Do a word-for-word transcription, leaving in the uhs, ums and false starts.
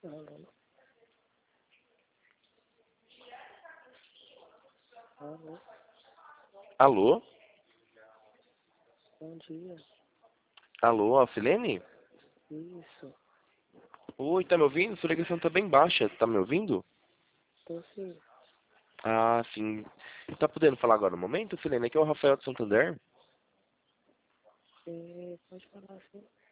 Alô? Alô? Alô? Bom dia. Alô, Alcilene? Isso. Oi, tá me ouvindo? Sua ligação tá bem baixa. Tá me ouvindo? Tô sim. Ah, sim. Tá podendo falar agora no momento, Alcilene? Aqui é o Rafael de Santander. É, pode falar sim.